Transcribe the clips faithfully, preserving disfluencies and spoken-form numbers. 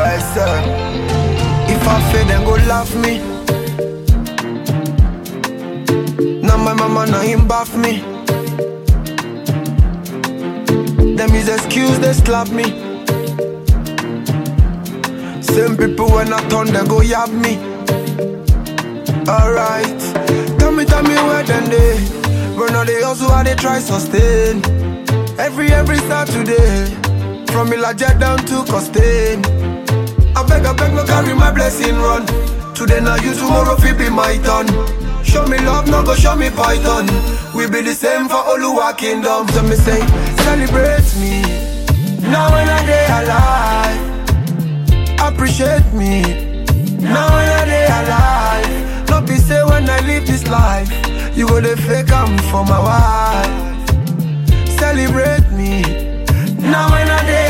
Well, sir, if I fail, then go laugh me. Now my mama, now him bath me. Them is excuse, they slap me. Same people when I turn, they go yab me. Alright, tell me, tell me where then they run all they also how they try sustain. Every, every Saturday, from Ilaja down to Costain. I beg, I beg, no carry my blessing run. Today now you, tomorrow fi be my turn. Show me love, no go show me python. We be the same for Oluwa kingdom. So me say, celebrate me. Now when I day alive, appreciate me. Now when I day alive, no be say when I live this life, you go the fake I'm for my wife. Celebrate me. Now when I day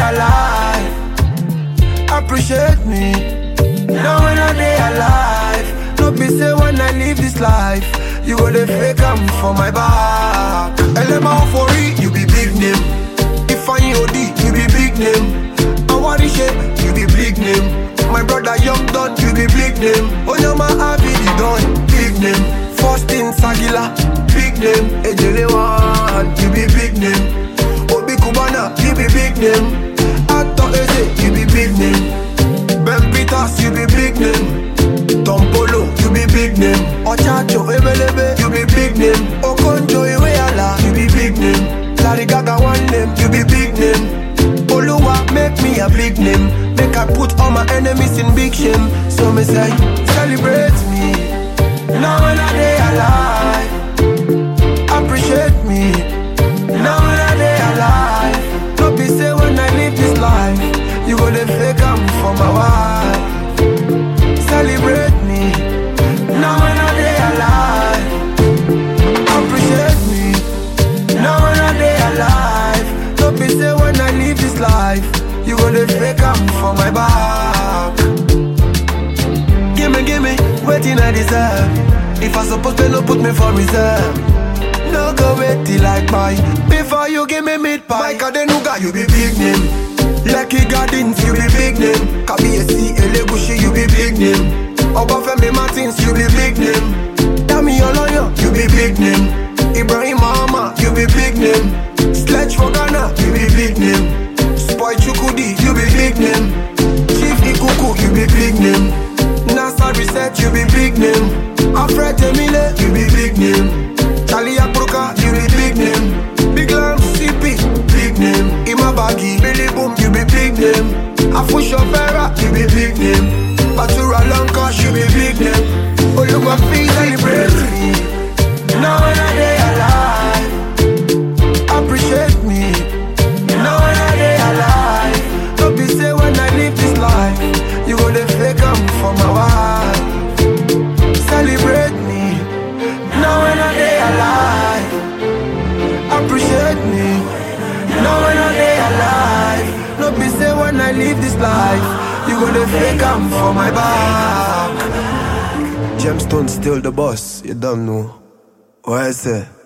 alive, appreciate me. Now when I day alive, no be say when I live this life, you go the fake I'm for my back. L M A for it, you be big name. If I O D, you be big name. Awarishe, you be big name. My brother Young Don, you be big name. Onyama Abidi Don, big name. Faustin Sagila, big name. Ejelewan, you be big name. Obi Kubana, you be big name. Ato Eze, you be big name. Ben Peters, you be big name. Tom Polo, you be big name. Ochacho Ebelebe, you be big name. Okonjo Iweala, you be big name. Larry Gaga one name, you be big name. Oluwa make me a big name. Make I put all my enemies in big shame. So me say, celebrate me. Now when I day alive, appreciate me. Now when I day alive, don't be say when I live this life, you go the fake I'm for my wife. Celebrate me. Now when I day alive, appreciate me. Now when I day alive, don't be say when I live this life, you go the fake I'm for my back. Gimme, gimme, waiting I deserve. If I supposed to no put me for reserve. No go wait till I buy. Before you give me meat pie. Mike Adenuga, you be big name. Lucky Gardens, you be big name. Kabiyesi Elegushi, you be big name. Obafemi Martins, you be big name. Dami Oloyo, you be big name. Ibrahim Mahama, you be big name. Sledge for Ghana, you be big name. Spoy Chukudi, you be big name. Chief Ikuku, you be big name. NASA Reset, you be big name. Alfred Emile, you be big name. Charlie Akbruka, you be big name. Big Lam, C P, big name. Imabagi, Billy Boom, you be big name. Afusho Vera, you be big name. Batura Lanka, you be big name. Oluwa Fi, celebrate me. Now when I day alive, appreciate me. Now when I day alive, don't be say when I live this life, you go the fake I'm for my wife. Celebrate me. Now when I day alive, appreciate me. Now when I day alive, don't be say when I live this life, you go the fake I'm for my back. Gemstone still the boss, you don't know. What I say?